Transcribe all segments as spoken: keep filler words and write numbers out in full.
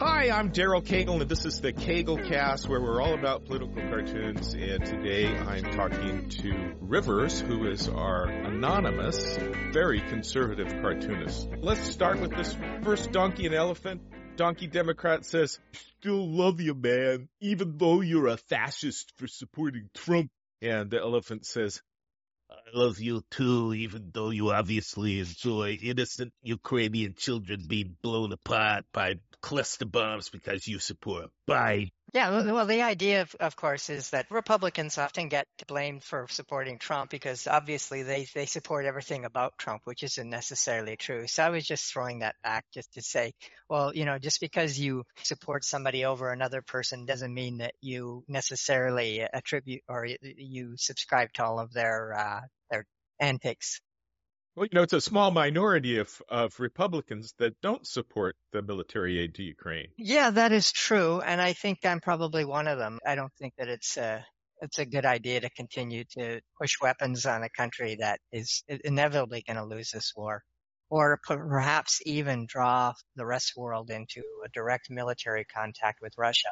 Hi, I'm Daryl Cagle, and this is the Cagle Cast, where we're all about political cartoons. And today I'm talking to Rivers, who is our anonymous, very conservative cartoonist. Let's start with this first Donkey and Elephant. Donkey Democrat says, "Still love you, man, even though you're a fascist for supporting Trump." And the elephant says, "I love you too, even though you obviously enjoy innocent Ukrainian children being blown apart by cluster bombs because you support Biden." Yeah, well, well, the idea, of, of course, is that Republicans often get blamed for supporting Trump because obviously they, they support everything about Trump, which isn't necessarily true. So I was just throwing that back just to say, well, you know, just because you support somebody over another person doesn't mean that you necessarily attribute or you subscribe to all of their uh, their antics. Well, you know, it's a small minority of, of Republicans that don't support the military aid to Ukraine. Yeah, that is true. And I think I'm probably one of them. I don't think that it's a, it's a good idea to continue to push weapons on a country that is inevitably going to lose this war, or perhaps even draw the rest of the world into a direct military contact with Russia.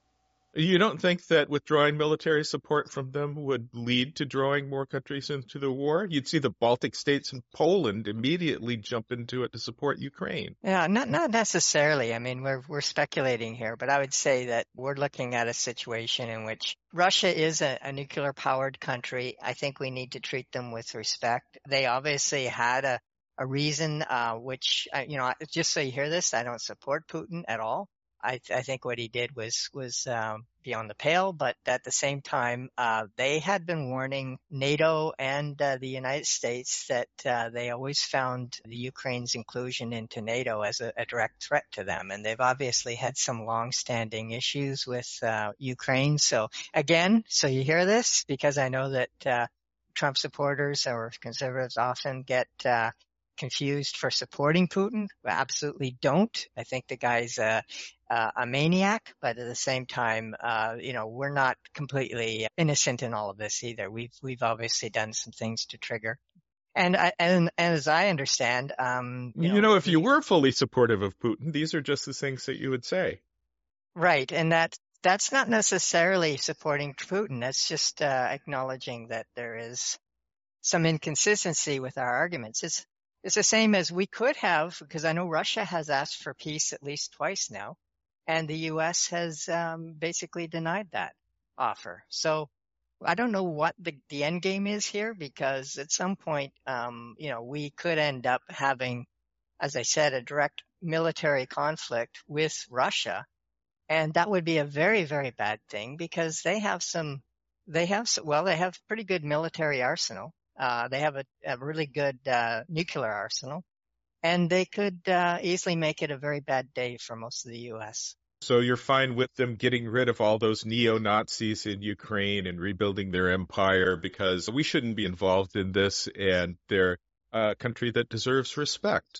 You don't think that withdrawing military support from them would lead to drawing more countries into the war? You'd see the Baltic states and Poland immediately jump into it to support Ukraine. Yeah, not not necessarily. I mean, we're we're speculating here, but I would say that we're looking at a situation in which Russia is a, a nuclear-powered country. I think we need to treat them with respect. They obviously had a a reason, uh, which uh, you know, just so you hear this, I don't support Putin at all. I, I think what he did was was um, beyond the pale, but at the same time, uh, they had been warning NATO and uh, the United States that uh, they always found the Ukraine's inclusion into NATO as a, a direct threat to them, and they've obviously had some long-standing issues with uh, Ukraine. So again, so you hear this because I know that uh, Trump supporters or conservatives often get uh, confused for supporting Putin. We absolutely don't. I think the guy's a, uh, a maniac, but at the same time, uh, you know, we're not completely innocent in all of this either. We've we've obviously done some things to trigger. And I, and, and as I understand, um, you, you know, know, if you were fully supportive of Putin, these are just the things that you would say. Right, and that that's not necessarily supporting Putin. That's just uh, acknowledging that there is some inconsistency with our arguments. It's It's the same as we could have, because I know Russia has asked for peace at least twice now, and the U S has um, basically denied that offer. So I don't know what the, the end game is here, because at some point, um, you know, we could end up having, as I said, a direct military conflict with Russia, and that would be a very, very bad thing because they have some, they have, well, they have pretty good military arsenal. Uh, they have a, a really good uh, nuclear arsenal, and they could uh, easily make it a very bad day for most of the U S. So you're fine with them getting rid of all those neo-Nazis in Ukraine and rebuilding their empire because we shouldn't be involved in this, and they're a country that deserves respect.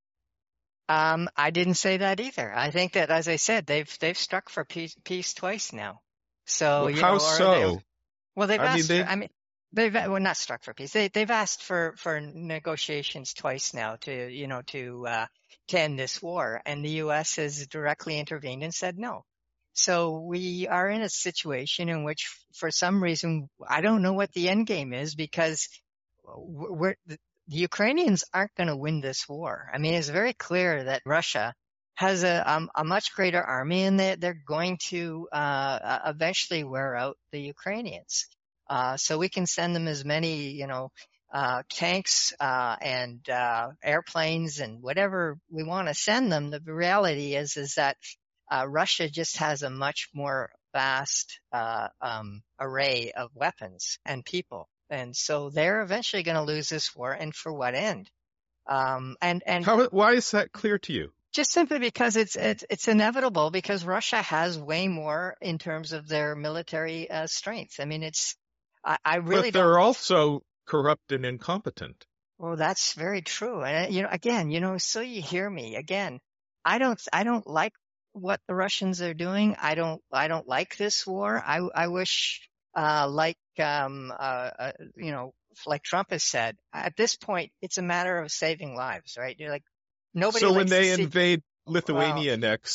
Um, I didn't say that either. I think that, as I said, they've they've struck for peace, peace twice now. So well, you how know, so? They, well, they've I asked. mean, they... For, I mean. They've well not struck for peace. They they've asked for, for negotiations twice now to you know to uh, to end this war, and the U S has directly intervened and said no. So we are in a situation in which, for some reason, I don't know what the end game is because we're, the Ukrainians aren't going to win this war. I mean, it's very clear that Russia has a um, a much greater army, and they they're going to uh, eventually wear out the Ukrainians. Uh, so we can send them as many, you know, uh, tanks, uh, and, uh, airplanes and whatever we want to send them. The reality is, is that, uh, Russia just has a much more vast, uh, um, array of weapons and people. And so they're eventually going to lose this war, and for what end? Um, and, and. How, why is that clear to you? Just simply because it's, it's, it's inevitable, because Russia has way more in terms of their military, uh, strength. I mean, it's, I really but they're don't... also corrupt and incompetent. Well, that's very true. And, you know, again, you know, so you hear me again. I don't, I don't like what the Russians are doing. I don't, I don't like this war. I, I wish, uh, like, um, uh, uh, you know, like Trump has said, at this point, it's a matter of saving lives, right? You're like, nobody. So when they see... invade Lithuania well, next,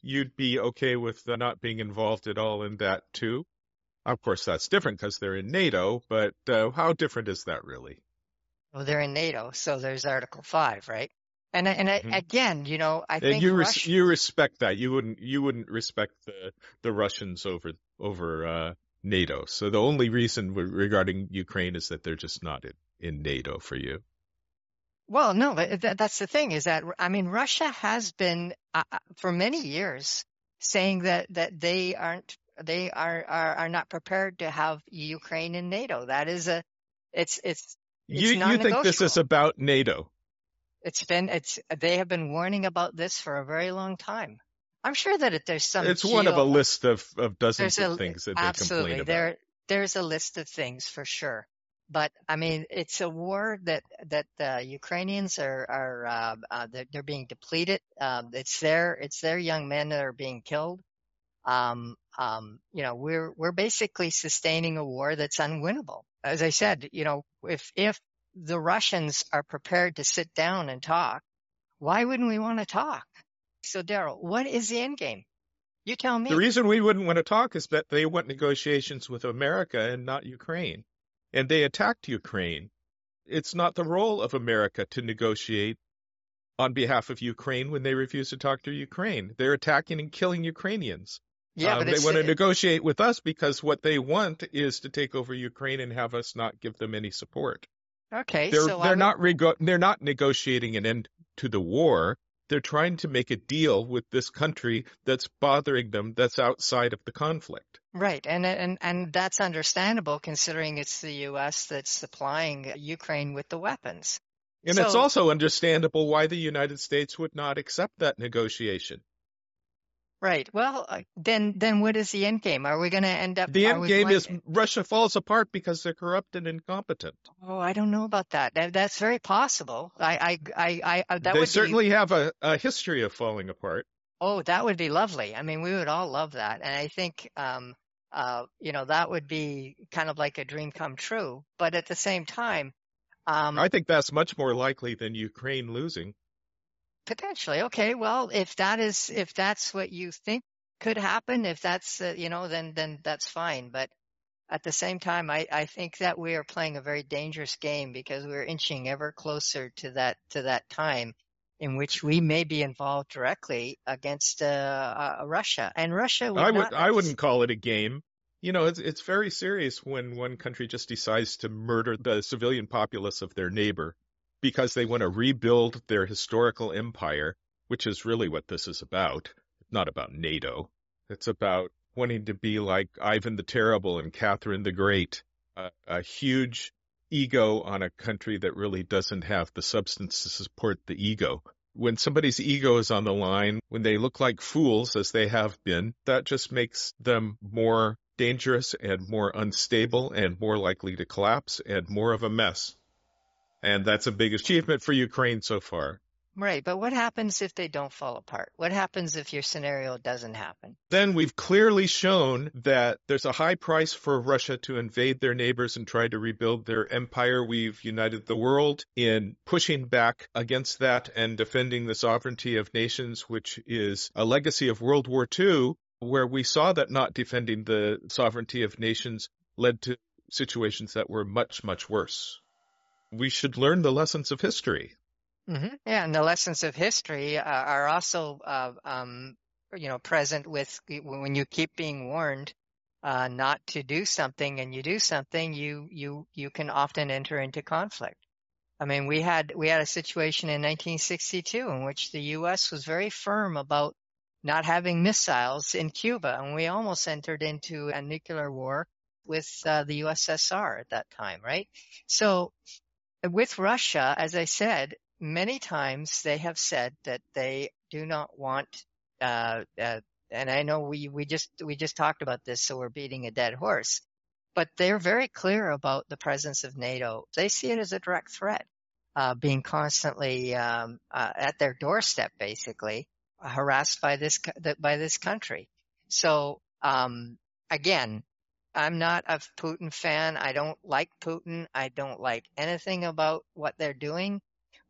you'd be okay with uh, not being involved at all in that too. Of course, that's different because they're in NATO, but uh, how different is that really? Well, they're in NATO, so there's Article Five, right? And and I, Hmm. again, you know, I And think you res Russia. you respect that. You wouldn't you wouldn't respect the the Russians over over uh, NATO. So the only reason w regarding Ukraine is that they're just not in, in NATO for you. Well, no, but th that's the thing is that I mean, Russia has been uh, uh, for many years saying that that they aren't they are are are not prepared to have Ukraine in NATO. That is a it's it's You it's you think this is non-negotiable. about NATO? It's been it's they have been warning about this for a very long time. I'm sure that if there's some It's one of a geo list of of there's dozens of a things that they complain absolutely about. there there's a list of things for sure. But I mean, it's a war that that the Ukrainians are are uh, uh, they're, they're being depleted. Um, it's their it's their young men that are being killed. Um, um, you know, we're we're basically sustaining a war that's unwinnable. As I said, you know, if if the Russians are prepared to sit down and talk, why wouldn't we want to talk? So, Daryl, what is the end game? You tell The me. reason we wouldn't want to talk is that they want negotiations with America and not Ukraine. And they attacked Ukraine. It's not the role of America to negotiate on behalf of Ukraine when they refuse to talk to Ukraine. They're attacking and killing Ukrainians. Yeah, Um, but they it's want to it, negotiate with us because what they want is to take over Ukraine and have us not give them any support. okay. They're So I they're would. not rego- they're not negotiating an end to the war. They're trying to make a deal with this country that's bothering them, that's outside of the conflict. Right, and and and that's understandable considering it's the U S that's supplying Ukraine with the weapons. And it's So, also understandable why the United States would not accept that negotiation. right. Well, uh, then then what is the end game? Are we going to end up? The Are end we game going? is Russia falls apart because they're corrupt and incompetent. Oh, I don't know about that. That that's very possible. I I I, I uh, that They would be. certainly have a, a history of falling apart. Oh, that would be lovely. I mean, we would all love that, and I think um uh you know that would be kind of like a dream come true. But at the same time, um I think that's much more likely than Ukraine losing. potentially, okay. Well, if that is, if that's what you think could happen, if that's, uh, you know, then then that's fine. But at the same time, I I think that we are playing a very dangerous game because we're inching ever closer to that to that time in which we may be involved directly against uh, uh, Russia, and Russia I would would not. I wouldn't call it a game. You know, it's it's very serious when one country just decides to murder the civilian populace of their neighbor because they want to rebuild their historical empire, which is really what this is about. It's not about NATO. It's about wanting to be like Ivan the Terrible and Catherine the Great, a, a huge ego on a country that really doesn't have the substance to support the ego. When somebody's ego is on the line, when they look like fools, as they have been, that just makes them more dangerous and more unstable and more likely to collapse and more of a mess. And that's a big achievement for Ukraine so far. Right, but what happens if they don't fall apart? What happens if your scenario doesn't happen? Then we've clearly shown that there's a high price for Russia to invade their neighbors and try to rebuild their empire. We've united the world in pushing back against that and defending the sovereignty of nations, which is a legacy of World War Two, where we saw that not defending the sovereignty of nations led to situations that were much, much worse. We should learn the lessons of history. Mm-hmm. Yeah, and the lessons of history uh, are also, uh, um, you know, present with when you keep being warned uh, not to do something, and you do something, you you you can often enter into conflict. I mean, we had we had a situation in nineteen sixty-two in which the U S was very firm about not having missiles in Cuba, and we almost entered into a nuclear war with uh, the U S S R at that time, right? So with Russia, as I said, many times they have said that they do not want, uh, uh, and I know we, we just, we just talked about this, so we're beating a dead horse, but they're very clear about the presence of NATO. They see it as a direct threat, uh, being constantly, um, uh, at their doorstep, basically, harassed by this, by this country. So, um, again, I'm not a Putin fan. I don't like Putin. I don't like anything about what they're doing.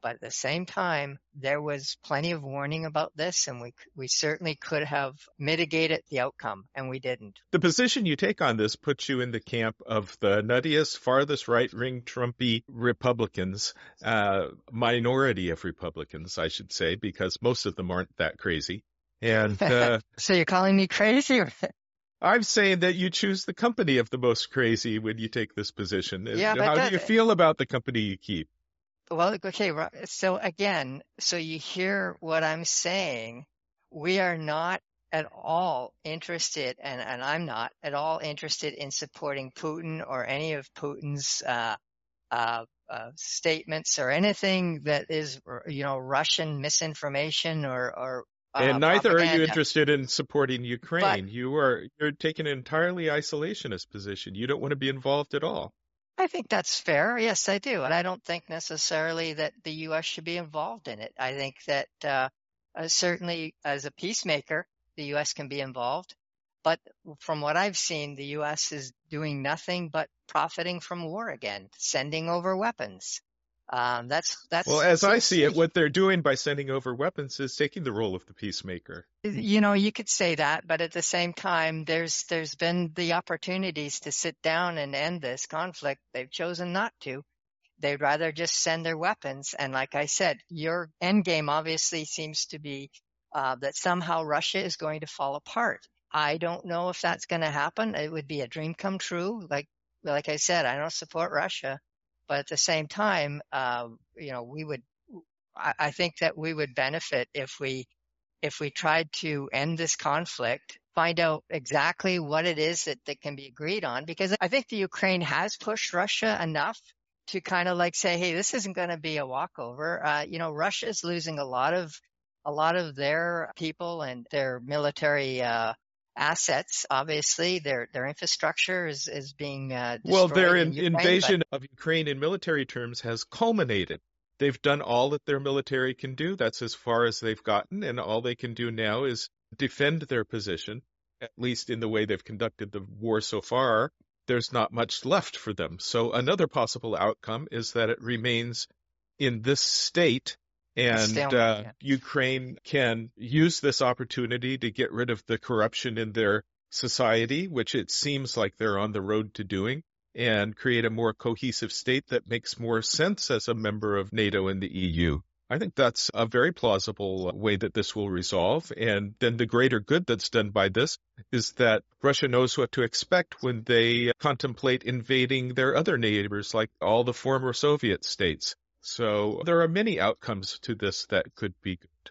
But at the same time, there was plenty of warning about this, and we we certainly could have mitigated the outcome, and we didn't. The position you take on this puts you in the camp of the nuttiest, farthest right-wing Trumpy Republicans, uh, minority of Republicans, I should say, because most of them aren't that crazy. And uh, so you're calling me crazy? I'm saying that you choose the company of the most crazy when you take this position. Yeah, but How that, do you feel about the company you keep? Well, okay. So again, so you hear what I'm saying. We are not at all interested, and, and I'm not at all interested in supporting Putin or any of Putin's uh, uh, uh, statements or anything that is, you know, Russian misinformation or, or uh, and neither propaganda. are you interested in supporting Ukraine. But, you are you're taking an entirely isolationist position. You don't want to be involved at all. I think that's fair. Yes, I do. And I don't think necessarily that the U S should be involved in it. I think that uh, uh, certainly as a peacemaker, the U S can be involved. But from what I've seen, the U S is doing nothing but profiting from war again, sending over weapons. Um, that's that's. Well, as I see it, what they're doing by sending over weapons is taking the role of the peacemaker. You know, you could say that, but at the same time, there's there's been the opportunities to sit down and end this conflict. They've chosen not to. They'd rather just send their weapons. And like I said, your end game obviously seems to be uh, that somehow Russia is going to fall apart. I don't know if that's going to happen. It would be a dream come true. Like like I said, I don't support Russia. But at the same time, uh, you know, we would, I, I think that we would benefit if we, if we tried to end this conflict, find out exactly what it is that, that can be agreed on, because I think the Ukraine has pushed Russia enough to kind of like say, hey, this isn't going to be a walkover. Uh, you know, Russia is losing a lot of, a lot of their people and their military, uh, assets. Obviously, their their infrastructure is is being uh, destroyed. Well, their in, in Ukraine, invasion but... of Ukraine in military terms has culminated. They've done all that their military can do. That's as far as they've gotten, and all they can do now is defend their position. At least in the way they've conducted the war so far, there's not much left for them. So another possible outcome is that it remains in this state. And uh, yeah. Ukraine can use this opportunity to get rid of the corruption in their society, which it seems like they're on the road to doing, and create a more cohesive state that makes more sense as a member of NATO and the E U. I think that's a very plausible way that this will resolve. And then the greater good that's done by this is that Russia knows what to expect when they contemplate invading their other neighbors, like all the former Soviet states. So there are many outcomes to this that could be good.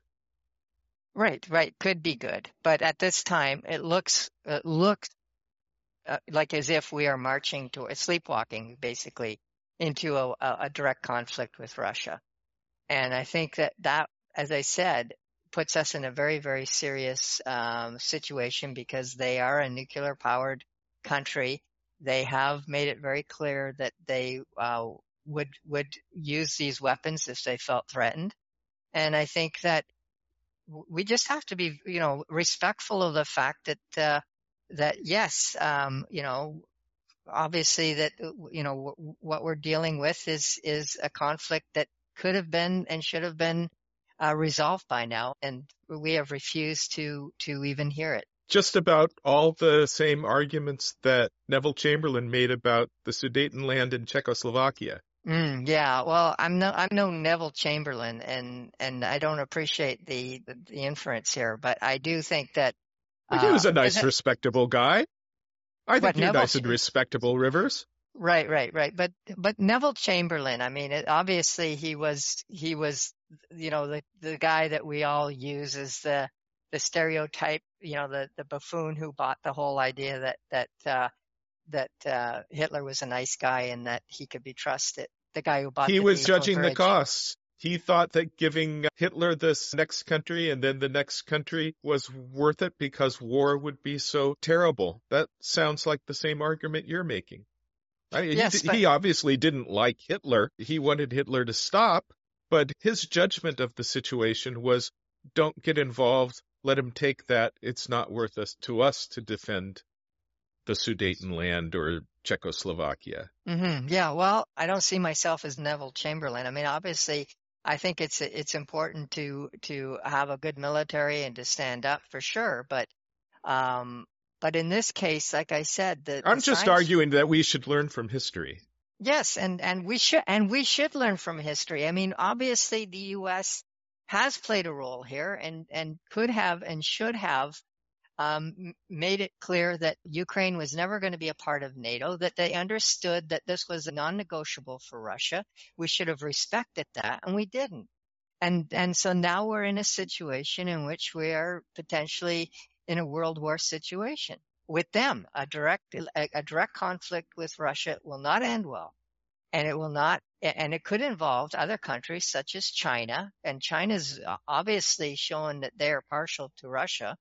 Right, right, could be good. But at this time, it looks it looks uh, like as if we are marching toward sleepwalking, basically, into a, a direct conflict with Russia. And I think that that, as I said, puts us in a very, very serious um, situation because they are a nuclear-powered country. They have made it very clear that they uh, would would use these weapons if they felt threatened. And I think that we just have to be, you know, respectful of the fact that uh, that yes, um, you know, obviously that you know w- what we're dealing with is is a conflict that could have been and should have been uh, resolved by now, and we have refused to to even hear it. Just about all the same arguments that Neville Chamberlain made about the Sudetenland in Czechoslovakia. Mm, yeah, well, I'm no, I'm no Neville Chamberlain, and, and I don't appreciate the, the, the inference here, but I do think that uh, he was a nice, it, respectable guy. I think you're nice and respectable, Rivers. Right, right, right. But but Neville Chamberlain, I mean, it, obviously he was he was you know the the guy that we all use as the the stereotype, you know, the the buffoon who bought the whole idea that that. Uh, that uh, Hitler was a nice guy and that he could be trusted. The guy who bought He the was judging Bridge. the costs. He thought that giving Hitler this next country and then the next country was worth it because war would be so terrible. That sounds like the same argument you're making. I mean, yes, he, but... he obviously didn't like Hitler. He wanted Hitler to stop, but his judgment of the situation was don't get involved. Let him take that. It's not worth us to us to defend the Sudetenland or Czechoslovakia. Mm-hmm. Yeah, well, I don't see myself as Neville Chamberlain. I mean, obviously, I think it's it's important to to have a good military and to stand up for sure. But um, but in this case, like I said, the the I'm just science. arguing that we should learn from history. Yes, and and we should and we should learn from history. I mean, obviously, the U S has played a role here, and and could have and should have um, m- made it clear that Ukraine was never going to be a part of NATO, that they understood that this was a non-negotiable for Russia. We should have respected that, and we didn't. And and so now we're in a situation in which we are potentially in a world war situation with them. A direct a, a direct conflict with Russia will not end well, and it will not. And it could involve other countries such as China. And China's obviously shown that they are partial to Russia.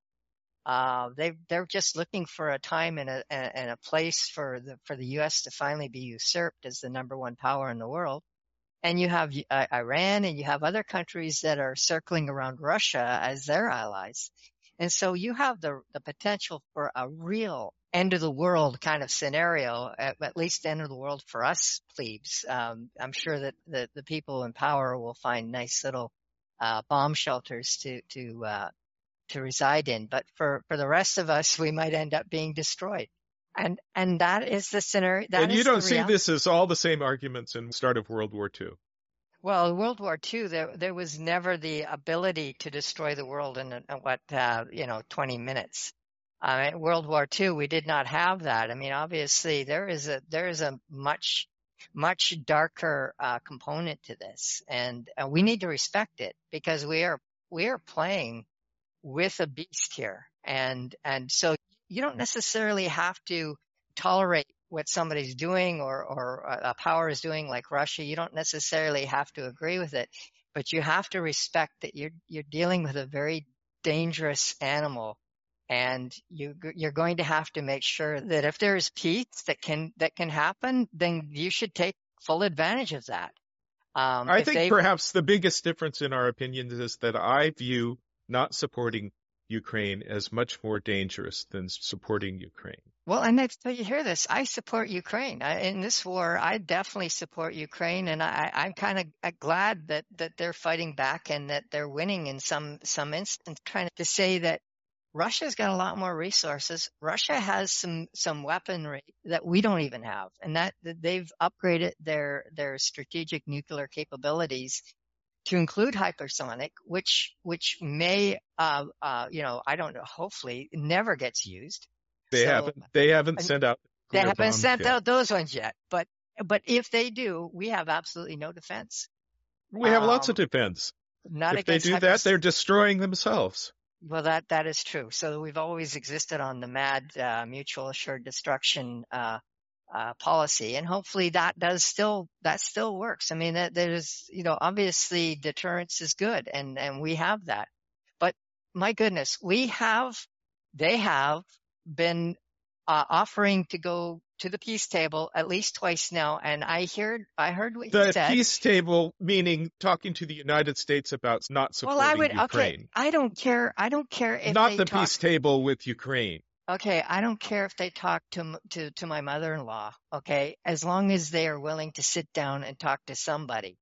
Uh, they they're just looking for a time and a and a place for the for the U S to finally be usurped as the number one power in the world. And you have uh, Iran, and you have other countries that are circling around Russia as their allies. And so you have the the potential for a real end of the world kind of scenario, at, at least end of the world for us plebes. Um, I'm sure that the, the people in power will find nice little uh, bomb shelters to to uh, to reside in. But for, for the rest of us, we might end up being destroyed. And and that is the scenario. That And you is don't the see reality. this as all the same arguments in the start of World War Two. Well, in World War Two, there there was never the ability to destroy the world in, in what uh, you know twenty minutes. Uh, in World War Two, we did not have that. I mean, obviously, there is a there is a much much darker uh, component to this, and uh, we need to respect it because we are we are playing with a beast here, and and so you don't necessarily have to tolerate what somebody's doing or or a power is doing, like Russia. You don't necessarily have to agree with it, but you have to respect that you're you're dealing with a very dangerous animal, and you you're going to have to make sure that if there is peace that can that can happen, then you should take full advantage of that. Um, I if think they perhaps the biggest difference in our opinions is that I view not supporting Ukraine as much more dangerous than supporting Ukraine. Well, and that's, so you hear this. I support Ukraine. I, in this war, I definitely support Ukraine, and I, I'm kind of glad that, that they're fighting back and that they're winning in some some instance. Trying to say that Russia's got a lot more resources. Russia has some some weaponry that we don't even have, and that, that they've upgraded their their strategic nuclear capabilities to include hypersonic, which which may, uh, uh, you know, I don't know, hopefully never gets used. They So haven't they haven't sent out they nuclear haven't bombs sent yet. out those ones yet. But but if they do, we have absolutely no defense. We have lots of Um, defense. not If they against do that, hypers. they're destroying themselves. Well, that that is true. So we've always existed on the MAD, uh, mutual assured destruction uh, uh, policy, and hopefully that does still that still works. I mean, that there's you know obviously deterrence is good, and and we have that. But my goodness, we have they have been uh, offering to go to the peace table at least twice now, and I heard I heard what you The said. peace table, meaning talking to the United States about not Well, I supporting would okay. Ukraine. I don't care. I don't care if Not they the talk. peace table with Ukraine. Okay, I don't care if they talk to m- to to my mother-in-law, okay, as long as they are willing to sit down and talk to somebody.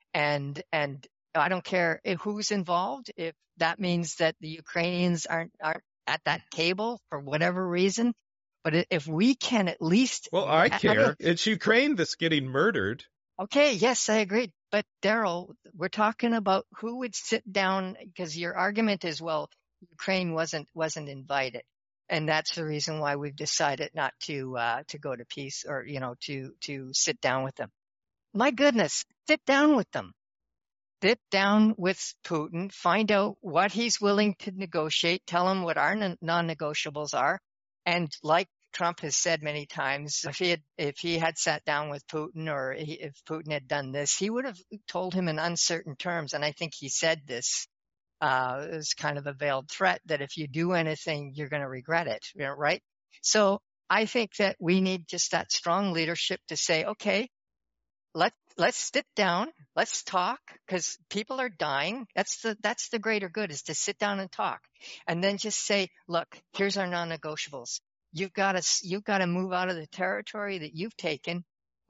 And and I don't care if who's involved, if that means that the Ukrainians aren't aren't at that table for whatever reason. But i- if we can at least, Well, I I I mean, care. It's Ukraine that's getting murdered. okay, yes, I agree. But Daryl, we're talking about who would sit down because your argument is, well, Ukraine wasn't wasn't invited. And that's the reason why we've decided not to uh, to go to peace or, you know, to to sit down with them. My goodness, sit down with them. Sit down with Putin, find out what he's willing to negotiate, tell him what our non- non-negotiables are. And like Trump has said many times, if he had, if he had sat down with Putin or he, if Putin had done this, he would have told him in uncertain terms. And I think he said this uh, as kind of a veiled threat that if you do anything, you're going to regret it, you know, right? So I think that we need just that strong leadership to say, okay, let let's sit down, let's talk, because people are dying. That's the that's the greater good, is to sit down and talk, and then just say, look, here's our non-negotiables. You've got to you've got to move out of the territory that you've taken,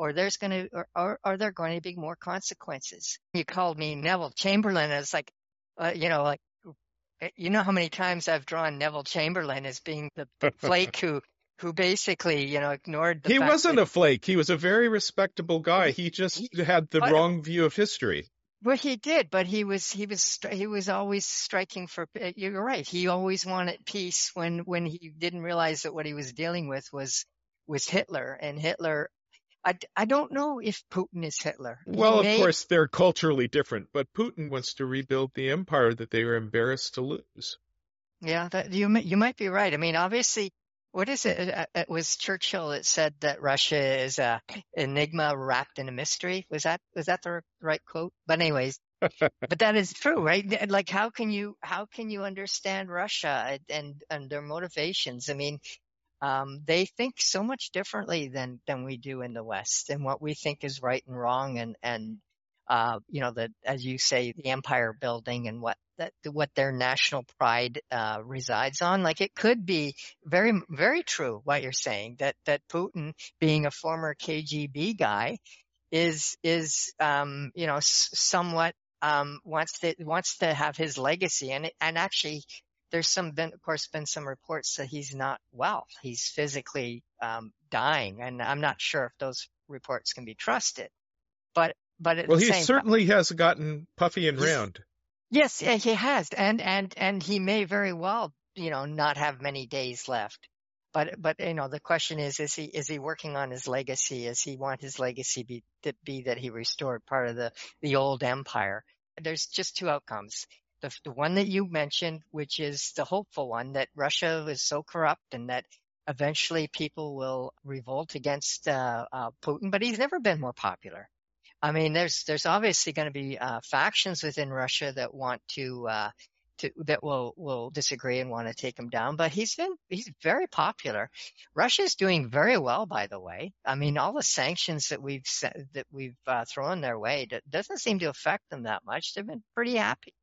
or there's going to, or, or are there going to be more consequences? You called me Neville Chamberlain. It's like, uh, you know, like, you know how many times I've drawn Neville Chamberlain as being the, the flake who, who basically, you know, ignored the He fact wasn't that a flake. He was a very respectable guy. he, He just he, had the but, wrong view of history. well, he did, but he was, he was, he was always striking for, you're right. He always wanted peace when, when he didn't realize that what he was dealing with was, was Hitler, and Hitler, I, I don't know if Putin is Hitler. Well, He of may, course, they're culturally different, but Putin wants to rebuild the empire that they were embarrassed to lose. yeah, that, you, you might be right. I mean, obviously, what is it? It, it was Churchill that said that Russia is a enigma wrapped in a mystery. Was that, was that the right quote? But anyways, but that is true, right? Like, how can you, how can you understand Russia and, and their motivations? I mean, um, they think so much differently than, than we do in the West, and what we think is right and wrong, and, and, uh, you know, the, as you say, the empire building and what that, what their national pride, uh, resides on. Like, it could be very, very true what you're saying, that, that Putin, being a former K G B guy, is, is, um, you know, s- somewhat, um, wants to, wants to have his legacy. And, and actually, there's some, been, of course, been some reports that he's not well. He's physically, um, dying. And I'm not sure if those reports can be trusted, but, but at Well, the he same certainly has gotten puffy and time, round. yes, yeah, he has. And, and, and he may very well, you know, not have many days left. But, but, you know, the question is, is he, is he working on his legacy? Does he want his legacy be, to be that he restored part of the, the old empire? There's just two outcomes. The, the one that you mentioned, which is the hopeful one, that Russia is so corrupt and that eventually people will revolt against, uh, uh, Putin, but he's never been more popular. I mean, there's, there's obviously going to be, uh, factions within Russia that want to, uh, to, that will, will disagree and want to take him down, but he's been, he's very popular. Russia's doing very well, by the way. I mean, all the sanctions that we've, that we've, uh, thrown their way, that doesn't seem to affect them that much. They've been pretty happy.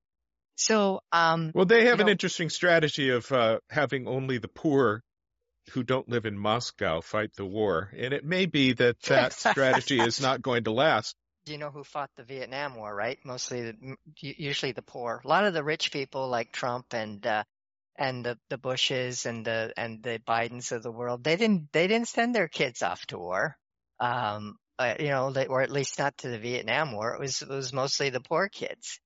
So, um, Well, they have you an know, interesting strategy of uh, having only the poor who don't live in Moscow fight the war. And it may be that that strategy is not going to last. do you know who fought the Vietnam War, right? Mostly, the, usually the poor. A lot of the rich people like Trump and, uh, and the, the Bushes and the, and the Bidens of the world, they didn't, they didn't send their kids off to war. Um, uh, you know, they, or at least not to the Vietnam War. It was, it was mostly the poor kids.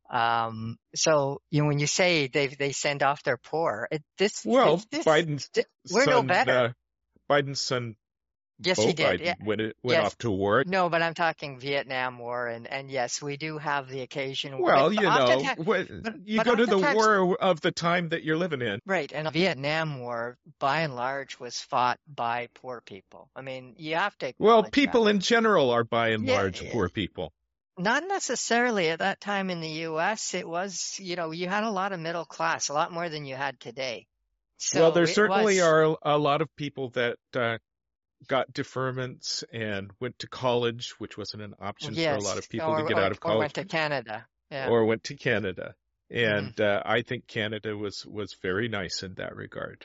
Um, so, you know, when you say they, they send off their poor, it, this, Well, this, this Biden's we're son, no better. Uh, Biden's son, Yes, Beau he did. Biden, Yeah. went, went Yes. off to war. No, but I'm talking Vietnam War, and, and yes, we do have the occasion. Well, but you know, oftentimes- when, but- you but go to the oftentimes- war of the time that you're living in. Right, and the Vietnam War, by and large, was fought by poor people. I mean, you have to. Well, acknowledge people that. in general are by and Yeah, large yeah. poor people. Not necessarily at that time in the U S. It was, you know, you had a lot of middle class, a lot more than you had today. So Well, there it certainly was- are a lot of people that uh, got deferments and went to college, which wasn't an option yes, for a lot of people or, to get or, out of or college, went to Canada. Yeah. or went to Canada. And Mm-hmm. uh, I think Canada was, was very nice in that regard.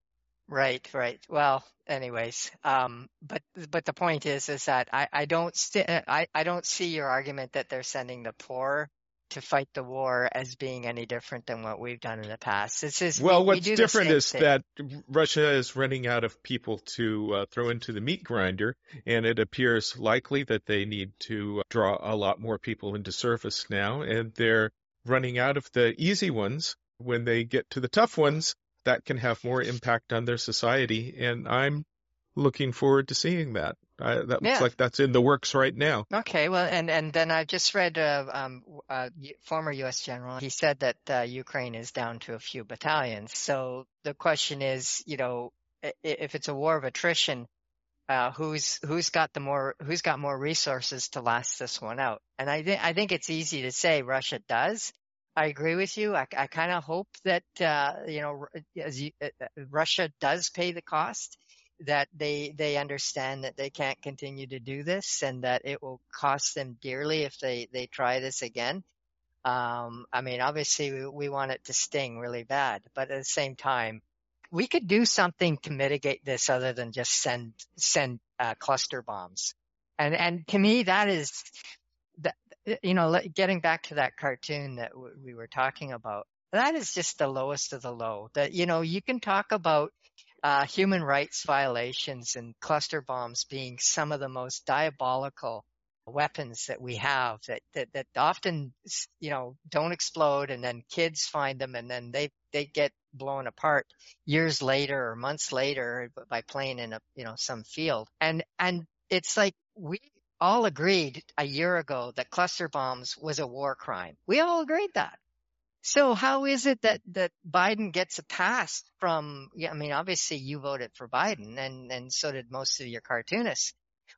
Right, right. Well, anyways, um, but but the point is, is that I I don't st- I I don't see your argument that they're sending the poor to fight the war as being any different than what we've done in the past. This is Well, we, we what's do the different same is thing. that Russia is running out of people to uh, throw into the meat grinder, and it appears likely that they need to draw a lot more people into service now, and they're running out of the easy ones. When they get to the tough ones, that can have more impact on their society, and I'm looking forward to seeing that. Uh, that looks Yeah. like that's in the works right now. Okay, well, and, and then I just read uh, um, uh, former U S general. He said that uh, Ukraine is down to a few battalions. So the question is, you know, i- if it's a war of attrition, uh, who's who's got the more who's got more resources to last this one out? And I think I think it's easy to say Russia does. I agree with you. I, I kind of hope that uh, you know, as you, uh, Russia does pay the cost. That they they understand that they can't continue to do this, and that it will cost them dearly if they they try this again. Um, I mean, obviously we, we want it to sting really bad, but at the same time, we could do something to mitigate this other than just send send uh, cluster bombs. And and to me, that is, that, you know, getting back to that cartoon that w- we were talking about, that is just the lowest of the low. That, you know, you can talk about uh, human rights violations and cluster bombs being some of the most diabolical weapons that we have that, that, that often, you know, don't explode, and then kids find them and then they, they get blown apart years later or months later by playing in a, you know, some field. And, and it's like we all agreed a year ago that cluster bombs was a war crime. We all agreed that. So how is it that, that Biden gets a pass from, yeah, I mean, obviously you voted for Biden and, and so did most of your cartoonists.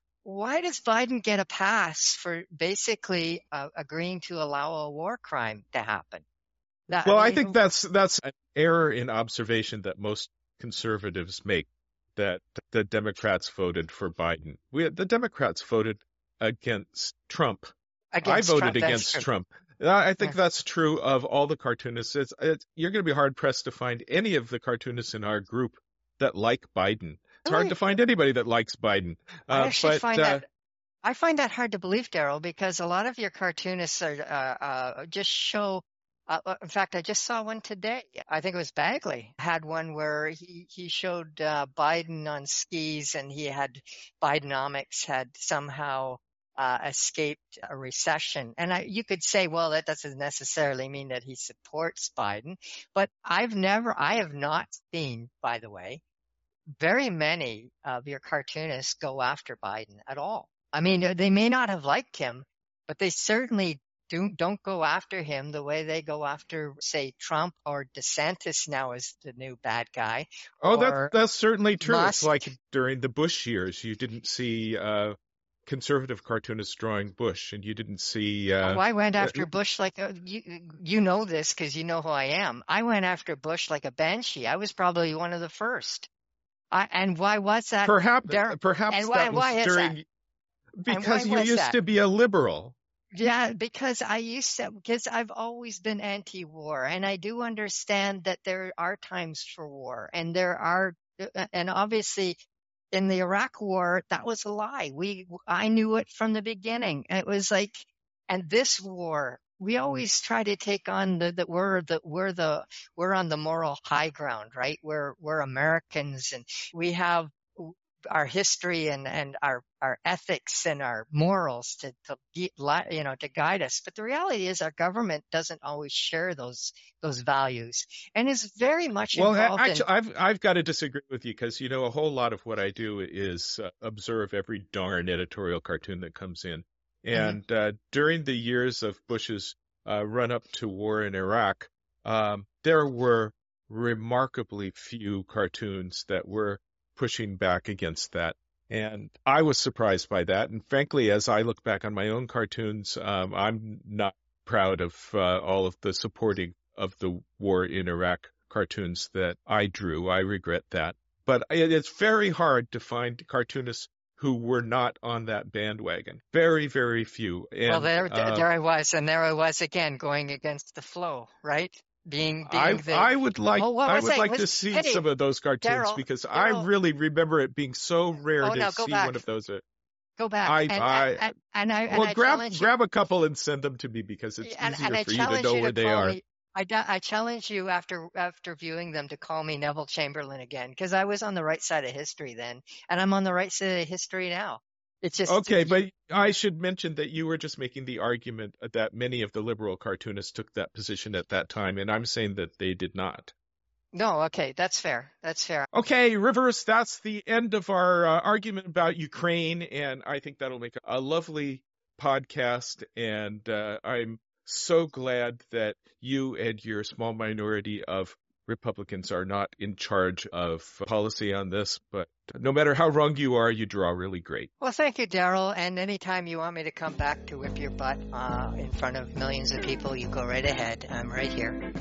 Why does Biden get a pass for basically uh, agreeing to allow a war crime to happen? That, well, I, I mean, think that's that's an error in observation that most conservatives make, that the Democrats voted for Biden. We, the Democrats voted against Trump. against I voted Trump, against true. Trump. I think Yeah. that's true of all the cartoonists. It's, it's, you're going to be hard-pressed to find any of the cartoonists in our group that like Biden. It's hard Really? to find anybody that likes Biden. I Uh, actually but, find uh, that I find that hard to believe, Daryl, because a lot of your cartoonists are uh, uh, just show. Uh, in fact, I just saw one today. I think it was Bagley had one where he he showed uh, Biden on skis, and he had Bidenomics had somehow uh, escaped a recession. And I, you could say, well, that doesn't necessarily mean that he supports Biden, but I've never, I have not seen, by the way, very many of your cartoonists go after Biden at all. I mean, they may not have liked him, but they certainly do, don't go after him the way they go after, say, Trump or DeSantis now is the new bad guy. oh, that's, or that's certainly true. It's Musk. like during the Bush years, you didn't see uh, conservative cartoonists drawing Bush, and you didn't see... Uh, Oh, I went uh, after Bush like a, you. You know this because you know who I am. I went after Bush like a banshee. I was probably one of the first. I, and why was that? perhaps Dar- perhaps and why- that was why is during... that? Because why you was used that? to be a liberal. Yeah, because I used to, because I've always been anti-war, and I do understand that there are times for war, and there are, and obviously in the Iraq war, that was a lie. We, I knew it from the beginning. It was like, and this war, we always try to take on the, that we're the, we're the, we're on the moral high ground, right? We're, we're Americans, and we have our history and, and our, our ethics and our morals to, to, you know, to guide us. But the reality is our government doesn't always share those, those values and is very much Well, involved actually, in. I've I've got to disagree with you because, you know, a whole lot of what I do is uh, observe every darn editorial cartoon that comes in. And mm-hmm. uh, during the years of Bush's uh, run up to war in Iraq, um, there were remarkably few cartoons that were pushing back against that. And I was surprised by that. And frankly, as I look back on my own cartoons, um, I'm not proud of uh, all of the supporting of the war in Iraq cartoons that I drew. I regret that. But it's very hard to find cartoonists who were not on that bandwagon. Very, very few. And, well, there, uh, there I was. And there I was again, going against the flow, right? Being, being I, the, I would like oh, I would saying, like was, to see Eddie, some of those cartoons Darryl, because Darryl, I really remember it being so rare oh, to no, go see back. one of those. Go back. I, and, I, and, and I, well, and I grab you, grab a couple and send them to me because it's and, easier and I for you to know you where to they are. Me, I, I challenge you after after viewing them to call me Neville Chamberlain again because I was on the right side of history then, and I'm on the right side of history now. It's just okay, you, but I should mention that you were just making the argument that many of the liberal cartoonists took that position at that time, and I'm saying that they did not. No, okay, that's fair. That's fair. Okay, Rivers, that's the end of our uh, argument about Ukraine, and I think that'll make a lovely podcast, and uh, I'm so glad that you and your small minority of Republicans are not in charge of policy on this, but no matter how wrong you are, you draw really great. Well, thank you, Daryl, and anytime you want me to come back to whip your butt uh, in front of millions of people, you go right ahead. I'm right here.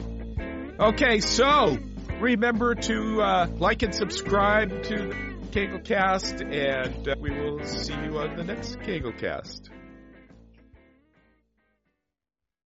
Okay, so remember to uh, like and subscribe to the KegelCast, and uh, we will see you on the next KegelCast.